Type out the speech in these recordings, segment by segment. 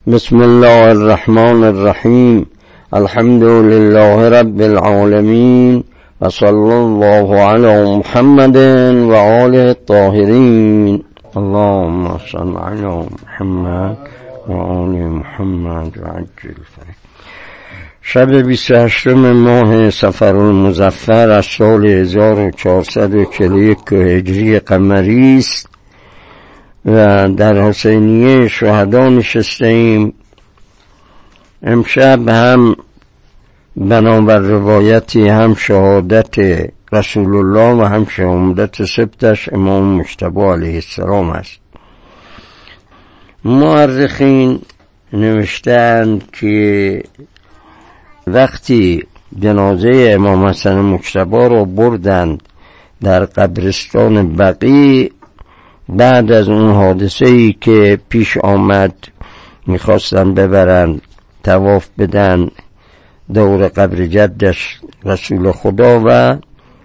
بسم الله الرحمن الرحیم. الحمد لله رب العالمین و صلی الله علی محمد و آله الطاهرین. اللهم صل علی محمد و آل محمد و عجل فرج. شب 28 ماه صفر المظفر از سال 1441 هجری قمری است و در حسینیه شهدا نشستیم. امشب هم بنابر روایتی هم شهادت رسول الله و هم شهادت سبتش امام مجتبی علیه السلام است. مورخین نوشتند که وقتی جنازه امام حسن مجتبی را بردند در قبرستان بقیع، بعد از اون حادثه‌ای که پیش آمد میخواستن ببرن طواف بدن دور قبر جدش رسول خدا و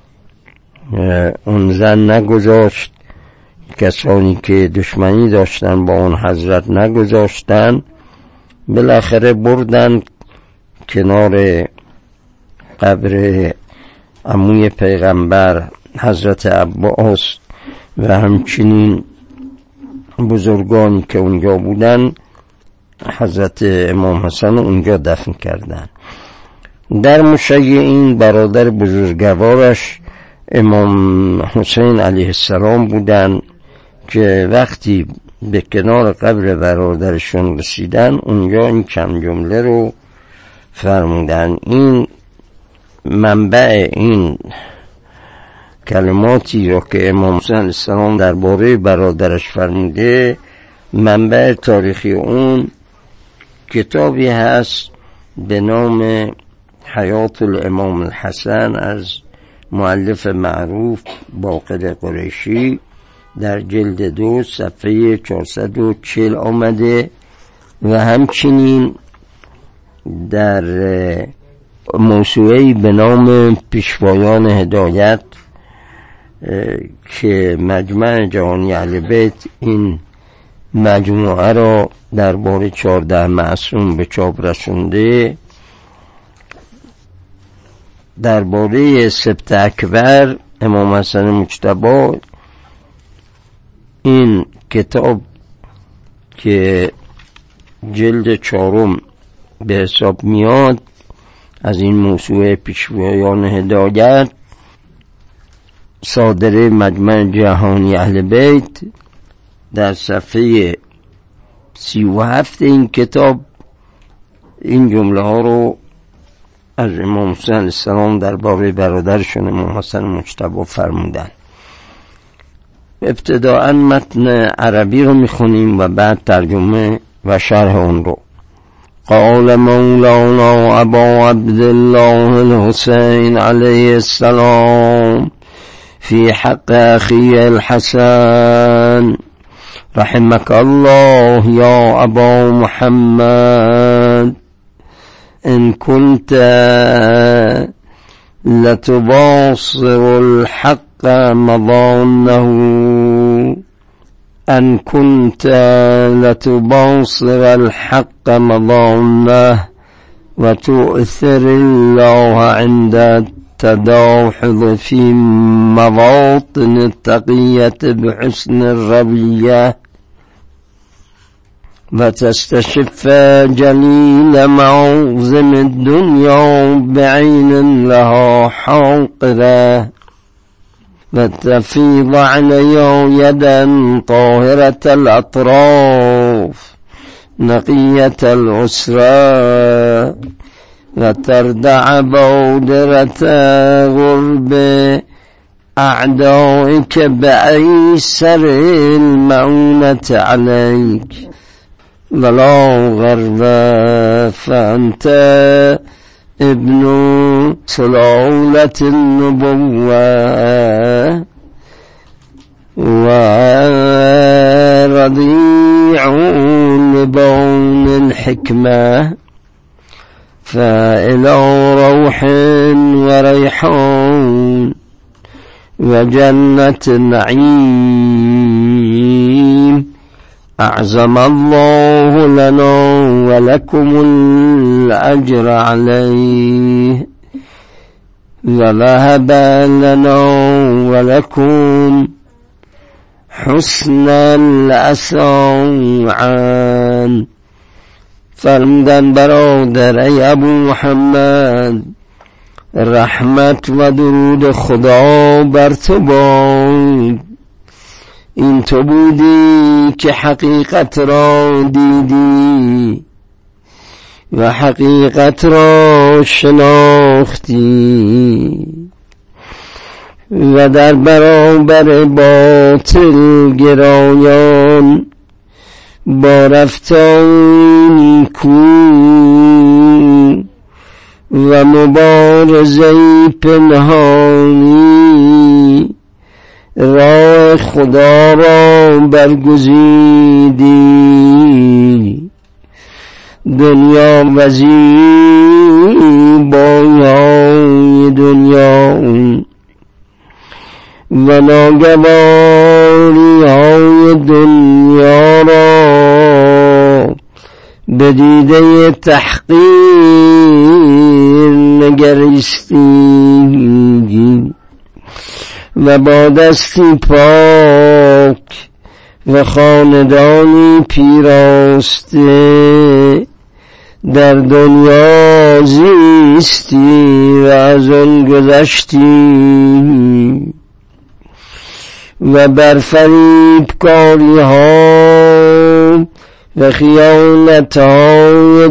اون زن نگذاشت، کسانی که دشمنی داشتن با اون حضرت نگذاشتن، بالاخره بردن کنار قبر عموی پیغمبر حضرت عباس و همچنین بزرگانی که اونجا بودن حضرت امام حسن اونجا دفن کردن. در مشیعین برادر بزرگوارش امام حسین علیه السلام بودن که وقتی به کنار قبر برادرشون رسیدن اونجا این چند جمله رو فرمودن. این منبع این کلماتی رو که امام حسین علیه السلام درباره برادرش فرموده، منبع تاریخی اون کتابی هست به نام حیات الامام الحسن از مؤلف معروف باقر قریشی، در جلد 2 صفحه 440 آمده و همچنین در موسوعه‌ای به نام پیشوایان هدایت که مجمع جهانی اهل بیت این مجموعه را درباره 14 معصوم به چاپ رسونده. درباره سبت اکبر امام حسن مجتبی این کتاب که جلد 4 به حساب میاد از این موسوعه پیشوایان هدایت صادره مجمع جهانی اهل بیت، در صفحه 37 این کتاب این جمله ها رو از امام حسین علیه السلام درباره برادرشون امام حسن مجتبی فرمودن. ابتداءً متن عربی رو میخونیم و بعد ترجمه و شرح اون رو. قال مولانا ابا عبدالله الحسین علیه السلام في حق أخي الحسن رحمك الله يا أبا محمد إن كنت لتباصر الحق مضانه أن كنت لتباصر الحق مضانه وتؤثر الله عند تداحض في مواطن التقية بحسن الربية وتستشف جليل معظم الدنيا بعين لها حاقرة وتفيض علي يدا طاهرة الأطراف نقية العسرى وتردع بودرة غرب أعدائك بأيسر المعونة عليك ولا غرب فأنت ابن سلالة النبوة ورضيع لبون الحكمة فإلى روح وريحان وجنة نعيم اعظم الله لنا ولكم الاجر عليه ووهب لنا ولكم حسن الاساعان. فرمودن برادر ای ابو محمد رحمت و درود خدا بر تو باد، این تو بودی که حقیقت را دیدی و حقیقت را شناختی و در برابر باطل گرایان با رفتار کو و مبارزه پنهانی راه خدا را برگزیدی. دنیا و زیبایی‌های دنیا و ناگواری‌های دنیا را به دیده تحقیر نگریستی و با دستی پاک و خاندانی پیراسته در دنیا زیستی و از آن گذشتی و بر فریبکاری ها و خیانت های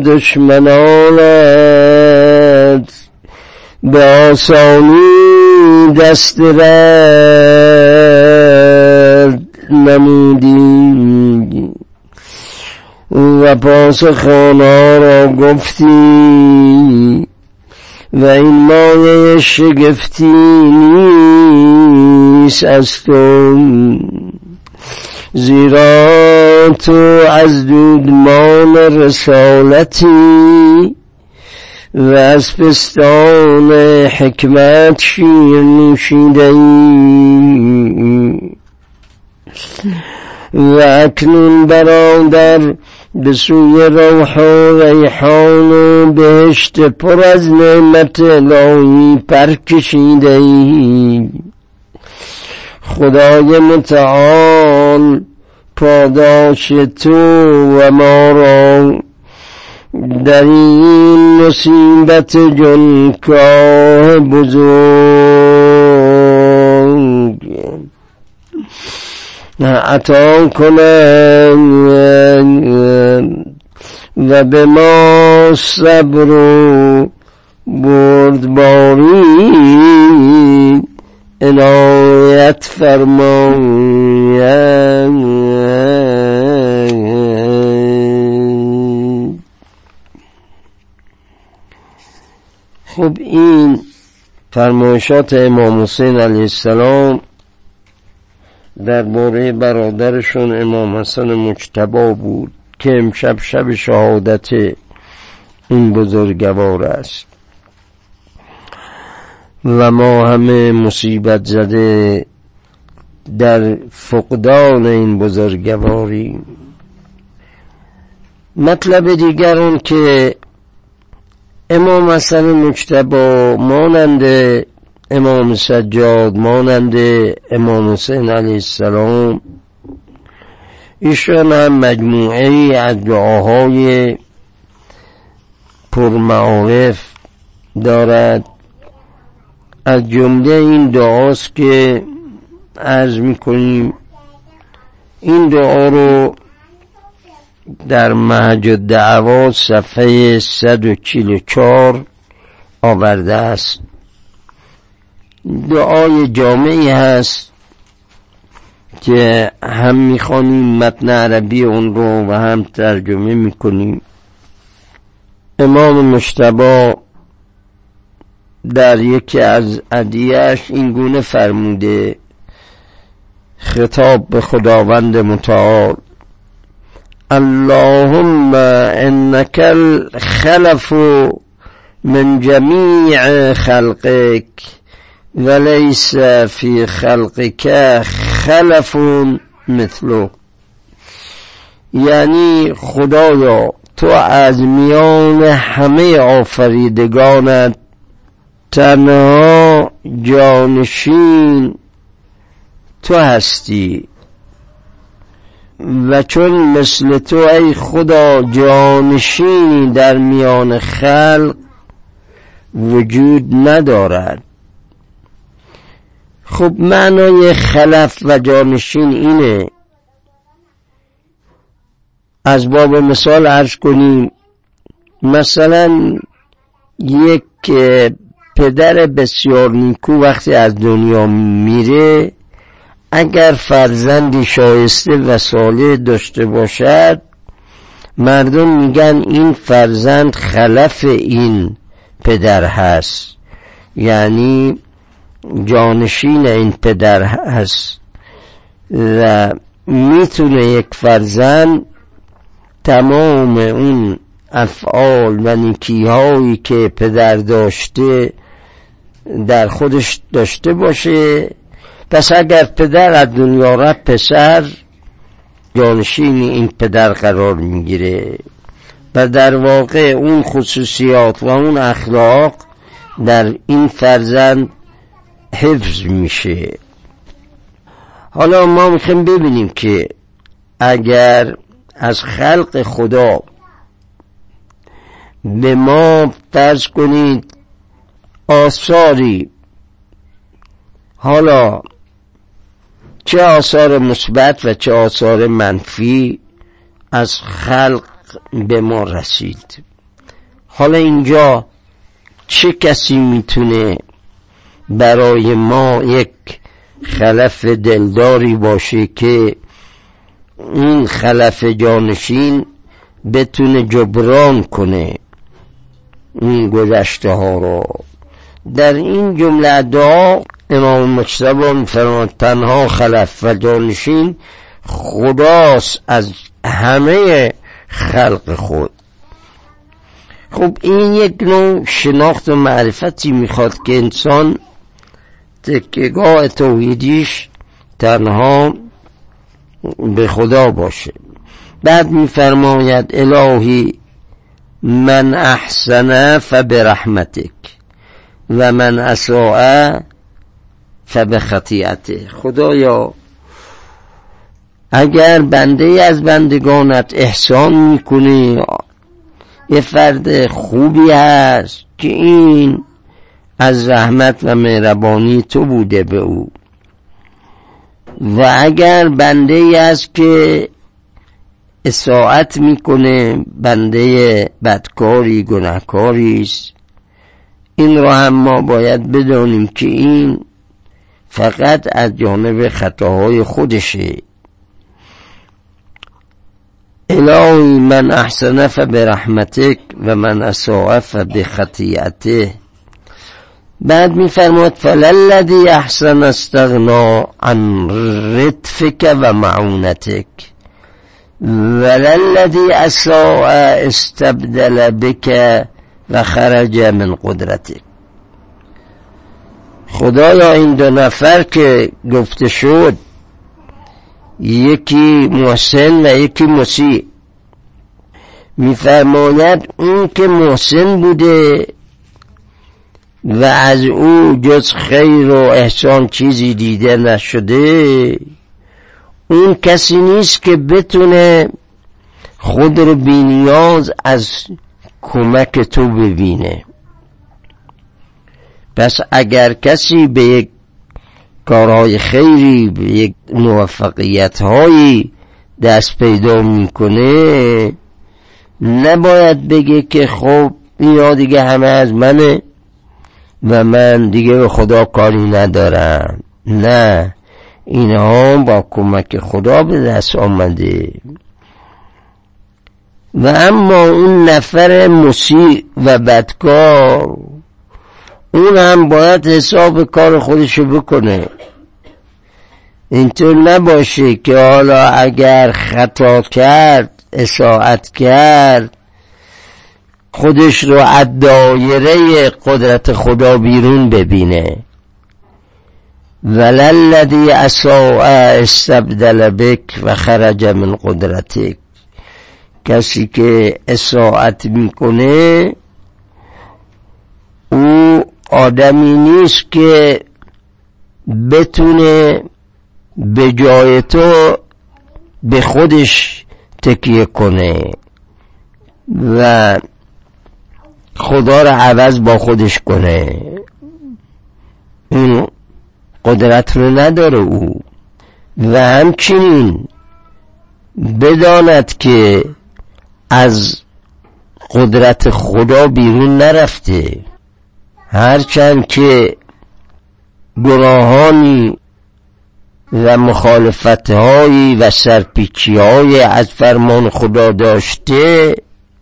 دشمنانت به آسانی دست رد نمودی و پاسخ آنها را گفتی و این مایه شگفتی نیست از تو، زیرا تو از دودمان رسالتی و از پستان حکمت شیر نوشیده ای. و اکنون برادر به سوی روح و ریحان و بهشت پر از نعمت الهی پر کشیده ای. خدای متعال پاداش تو و ما را در این مصیبت جنگاه بزرگ عطا کنند و به ما صبر و بردباری عنایت فرماید. خب این فرمایشات امام حسین علیه السلام درباره برادرشون امام حسن مجتبی بود که امشب شب شهادت این بزرگوار است و ما همه مصیبت زده در فقدان این بزرگواری. مطلب دیگر اون که امام حسن مجتبی مانند امام سجاد مانند امام حسین علیه السلام ایشان هم مجموعه از دعاهای پرمعارف دارد. از جمله این دعاست که عرض میکنیم. این دعا رو در منهج الدعوات صفحه 144 آورده است. دعای جامعی هست که هم میخوانیم متن عربی اون رو و هم ترجمه میکنیم. امام مجتبی در یکی از ادعیه‌اش این گونه فرموده، خطاب به خداوند متعال: اللهم انك الخلف من جميع خلقك وليس في خلقك خلف مثله. یعنی خدایا تو از میان همه آفریدگانت تنها جانشین تو هستی و چون مثل تو ای خدا جانشینی در میان خلق وجود ندارد. خب معنای خلف و جانشین اینه، از باب مثال عرض کنیم، مثلا یک پدر بسیار نیکو وقتی از دنیا میره، اگر فرزندی شایسته و صالح داشته باشد، مردم میگن این فرزند خلف این پدر هست، یعنی جانشین این پدر هست و میتونه یک فرزند تمام اون افعال و نیکی‌هایی که پدر داشته در خودش داشته باشه. پس اگر پدر از دنیا رفت، پسر جانشین این پدر قرار میگیره و در واقع اون خصوصیات و اون اخلاق در این فرزند حفظ میشه. حالا ما میخوایم ببینیم که اگر از خلق خدا به ما فرض کنید آثاری، حالا چه آثار مثبت و چه آثار منفی از خلق به ما رسید، حالا اینجا چه کسی میتونه برای ما یک خلف دلداری باشه که این خلف جانشین بتونه جبران کنه این گذشته ها رو؟ در این جمله دعا امام مجتبی می‌فرماید تنها خلف و جانشین خداست از همه خلق خود. خب این یک نوع شناخت و معرفتی میخواد که انسان تکیه‌گاه توحیدیش تنها به خدا باشه. بعد میفرماید الهی من احسن فبرحمتک و من اساء فبخطیئته. خدایا اگر بنده از بندگانت احسان میکنی، یه فرد خوبی هست که این از رحمت و مهربانی تو بوده به او، و اگر بنده ای است که اساءت میکنه، بنده بدکاری گناهکاری است، این را هم ما باید بدانیم که این فقط از جانب خطاهای خودشه. الهی من احسن فبرحمتک و من اساء فبخطیئته. بعد میفرماید فللذی احسن استغنا عن رتفک و معونتک وللذی اساء استبدل بک و خرج من قدرتک. خدایا این دو نفر که گفته شد، یکی محسن و یکی مسیء، میفرماید اون که محسن بوده و از او جز خیر و احسان چیزی دیده نشده، اون کسی نیست که بتونه خود رو بی‌نیاز از کمک تو ببینه. پس اگر کسی به یک کارهای خیری، به یک موفقیت هایی دست پیدا میکنه، نباید بگه که خب اینا دیگه همه از منه و من دیگه به خدا کاری ندارم. نه، اینها با کمک خدا به دست آمده. و اما اون نفر مسیء و بدکار، اون هم باید حساب کار خودشو بکنه. اینطور نباشه که حالا اگر خطا کرد، اساءت کرد، خودش رو از دایره قدرت خدا بیرون ببینه. وللذی اساء استبدل بک و خرج من قدرتک. کسی که اطاعت میکنه او آدمی نیست که بتونه به جای تو به خودش تکیه کنه و خدا رو عوض با خودش کنه. این قدرت رو نداره او. و همچنین بداند که از قدرت خدا بیرون نرفته، هرچند که گناهانی و مخالفت‌هایی و سرپیچی‌های از فرمان خدا داشته،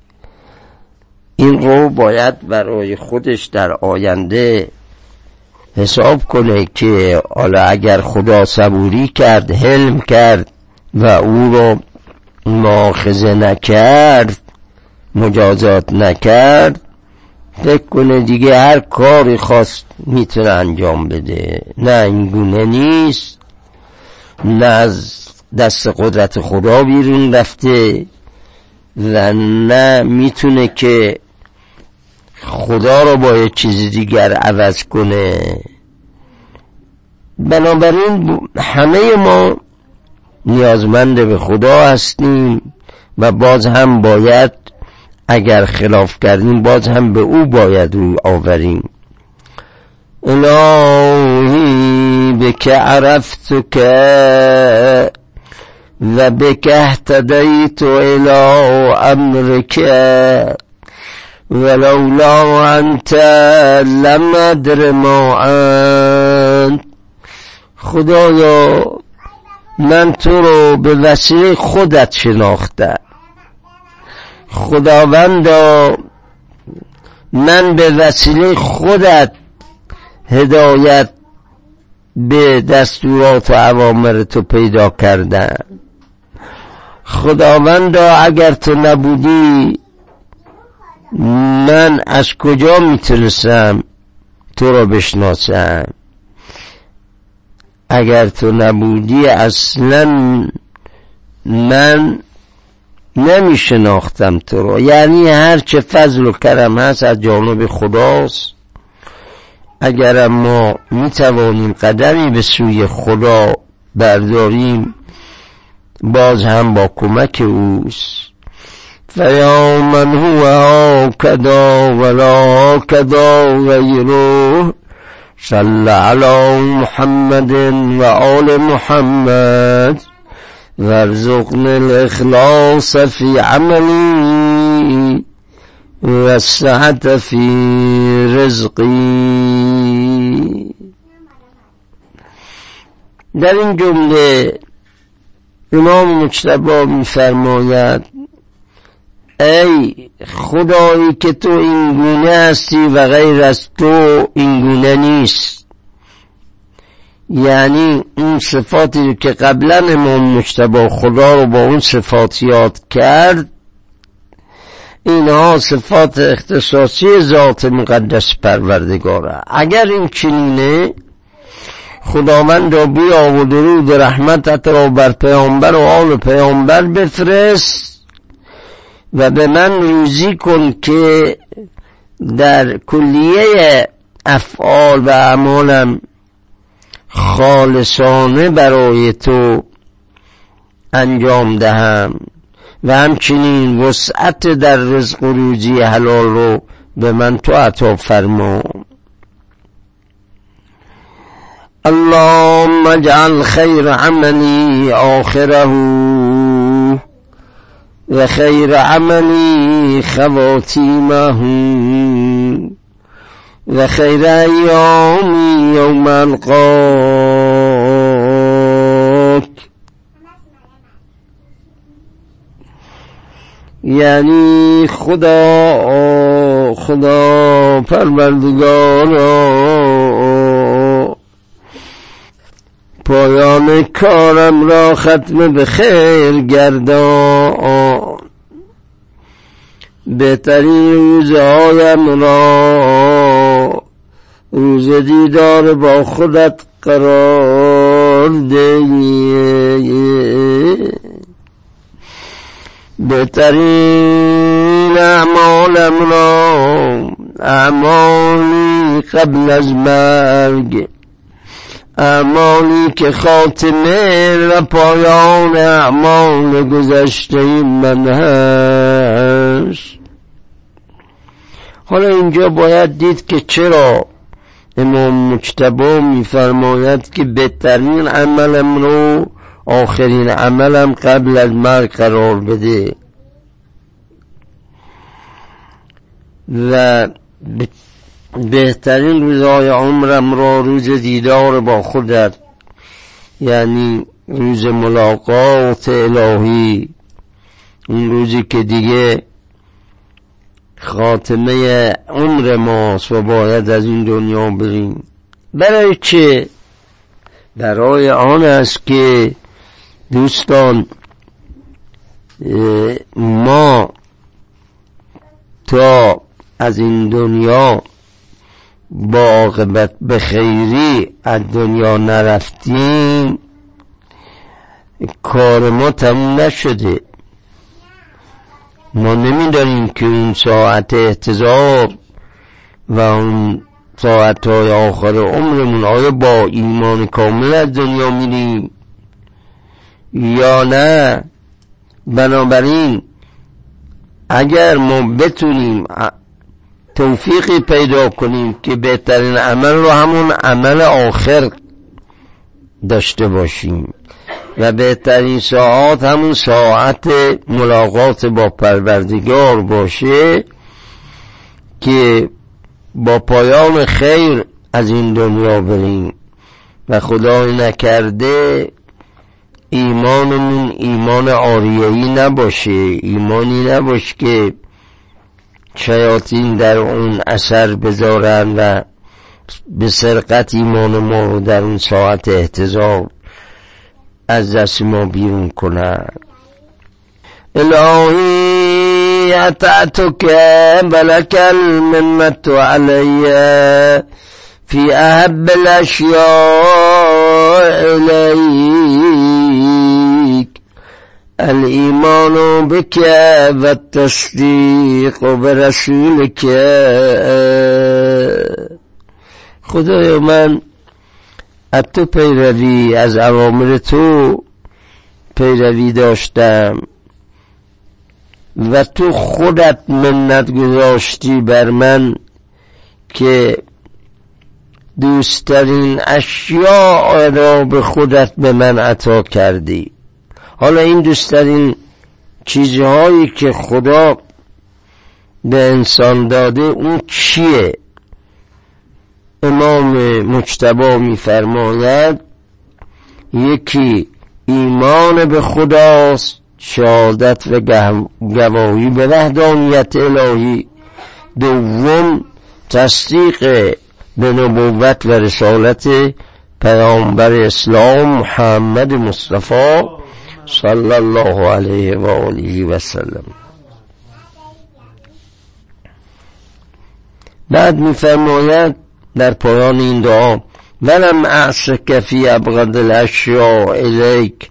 این رو باید برای خودش در آینده حساب کنه که حالا اگر خدا صبوری کرد، حلم کرد و او رو مؤاخذه نکرد، مجازات نکرد، فکر کنه دیگه هر کاری خواست میتونه انجام بده. نه، این گونه نیست. نه از دست قدرت خدا بیرون رفته و نه میتونه که خدا رو با یک چیز دیگر عوض کنه. بنابراین همه ما نیازمند به خدا هستیم و باز هم باید اگر خلاف کردیم باز هم به او باید روی آوریم. الهی بک عرفتک و بک اهتدیت الی امرک ولولا انت لم ادر ما انت. خدایا من تو رو به وسیله خودت شناختم. خداوندا من به وسیله خودت هدایت به دستورات و اوامر تو پیدا کردم. خداوندا اگر تو نبودی من از کجا میتونستم تو رو بشناسم؟ اگر تو نبودی اصلا من نمی شناختم تو رو. یعنی هر چه فضل و کرم هست از جانب خداست. اگر ما می توانیم قدمی به سوی خدا برداریم باز هم با کمک اوست. فیا من هو هاکدا ولا هاکدا غیره صل علی محمد و آل محمد وارزقنا الاخلاص فی عملی و السعة فی رزقی. در این جمله امام مجتبی می‌فرماید ای خدایی که تو این گونه هستی و غیر از تو این گونه نیست. یعنی اون صفاتی که قبلا امام مجتبی خدا رو با اون صفات یاد کرد، اینها صفات اختصاصی ذات مقدس پروردگاره. اگر این چنینه خداوند را بیا و درود رحمتت را بر پیامبر و آل پیامبر بفرست و به من روزی کن که در کلیه افعال و اعمالم خالصانه برای تو انجام دهم و همچنین وسعت در رزق و روزی حلال رو به من تو عطا فرما. اللهم اجعل خیر عملی آخره و خیر عملی خواتیمه و خیر ایامی یوم القاک. یعنی خدا پروردگارا پایان کارم را ختم به خیر گردان، بهترین روزهایم را روز دیدار با خودت قرار ده. بهترین اعمالم را اعمالی قبل از مرگ، اعمالی که خاتمه و پایان اعمال گذشته من هست. حالا اینجا باید دید که چرا امام مجتبی میفرماید که بهترین عملم رو آخرین عملم قبل از مرگ قرار بده و بهترین روزهای عمرم را روز دیدار با خودت، یعنی روز ملاقات الهی، اون روزی که دیگه خاتمه عمر ماست و باید از این دنیا بریم. برای چه؟ برای آن است که دوستان ما تا از این دنیا با عاقبت بخیری از دنیا نرفتیم کار ما تموم نشده. ما نمیدانیم که اون ساعت احتضار و اون ساعتهای آخر عمرمون آیا با ایمان کامل از دنیا میریم یا نه. بنابراین اگر ما بتونیم توفیقی پیدا کنیم که بهترین عمل رو همون عمل آخر داشته باشیم و بهترین ساعت همون ساعت ملاقات با پروردگار باشه که با پایان خیر از این دنیا بریم و خدای نکرده ایمانمون ایمان عاریه‌ای نباشه، ایمانی نباشه که شیاطین در اون اثر بذارن و به سرقت ایمان ما رو در اون ساعت احتضار از دست ما بیرون کنن. الهی اطعتک ولک المنت علی فی احب الاشیاء الیک الایمان بک و التصدیق برسولک. خدای من از تو پیروی، از اوامر تو پیروی داشتم و تو خودت منت گذاشتی بر من که دوستترین اشیاء را به خودت به من عطا کردی. حالا این دوستترین چیزهایی که خدا به انسان داده اون چیه؟ امام مجتبی می‌فرماید یکی ایمان به خداست، شهادت و گواهی به وحدانیت الهی. دوم تصدیق به نبوت و رسالت پیامبر اسلام محمد مصطفی صلی الله علیه و آله و سلم. بعد می‌فرماید در پایان این دعا ولم اعصک فی ابغض الاشیاء الیک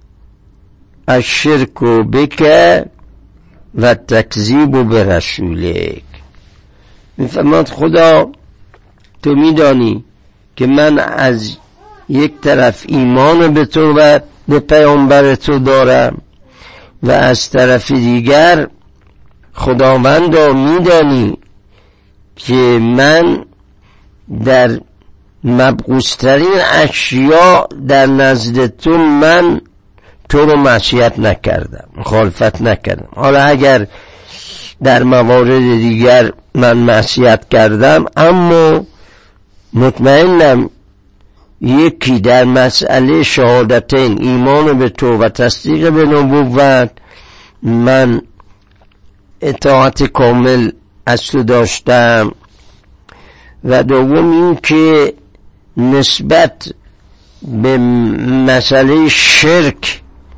الشرک بک و تکذیب برسولک. میفرماید خدا تو میدانی که من از یک طرف ایمان به تو و به پیامبر تو دارم و از طرف دیگر خداوندا میدانی که من در مبغوض‌ترین اشیاء در نزد تو من تو رو معصیت نکردم، مخالفت نکردم. حالا اگر در موارد دیگر من معصیت کردم، اما مطمئنم یکی در مسئله شهادتین ایمان به تو و تصدیق به نبوت من اطاعت کامل از تو داشتم و دوم این که نسبت به مسئله شرک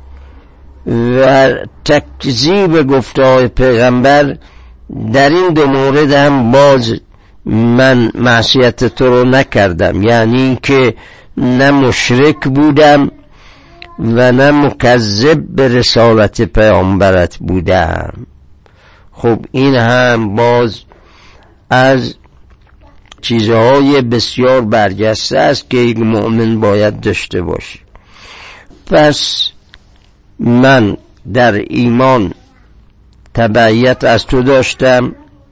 و تکذیب گفته‌های پیغمبر در این دو مورد هم باز من معصیت تو رو نکردم، یعنی این که نه مشرک بودم و نه مکذب به رسالت پیامبرت بودم. خب این هم باز از چیزهای بسیار برجسته است که یک مؤمن باید داشته باشه. پس من در ایمان تبعیت از تو داشتم،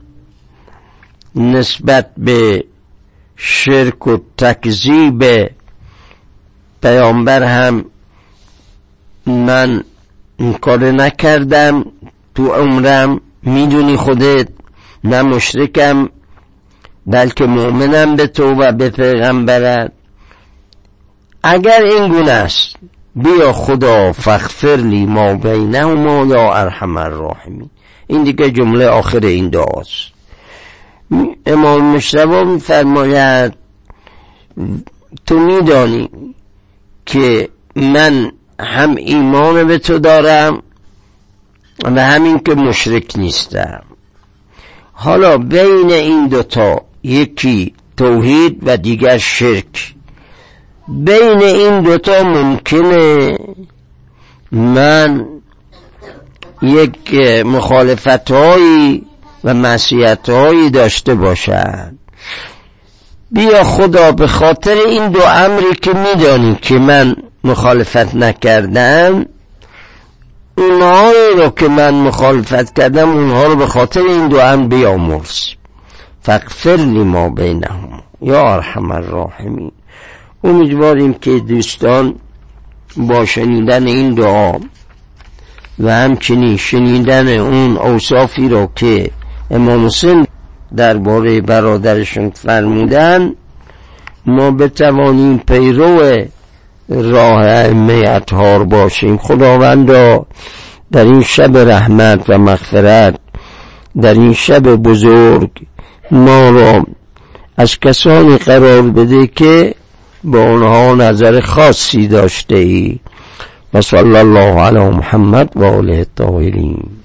نسبت به شرک و تکذیب پیامبر هم من این کار نکردم. تو عمرم میدونی خودت نه مشرکم بلکه مؤمنم به تو و به پیغمبرت. اگر این گونه است بیا خدا فاغفر لی ما بینهما یا ارحم الراحمین. این دیگه جمله آخر این دعاست. امام مجتبی می‌فرماید تو میدانی که من هم ایمان به تو دارم و همین که مشرک نیستم. حالا بین این دوتا یکی توحید و دیگر شرک، بین این دوتا ممکنه من یک مخالفت‌هایی و معصیت‌هایی داشته باشم. بیا خدا به خاطر این دو امری که میدانی که من مخالفت نکردم، اونها رو که من مخالفت کردم اونها رو به خاطر این دو امر بیامرز. فاغفر لی ما بینهما یا ارحم الراحمین. امیدواریم که دوستان با شنیدن این دعا و همچنین شنیدن اون اوصافی رو که امام حسین درباره برادرشون فرمودن ما بتوانیم پیرو راه ائمه اطهار باشیم. خداوندا در این شب رحمت و مغفرت، در این شب بزرگ ما را از کسانی قرار بده که با اونها نظر خاصی داشته ای. و صلی الله علی محمد و آله الطاهرین.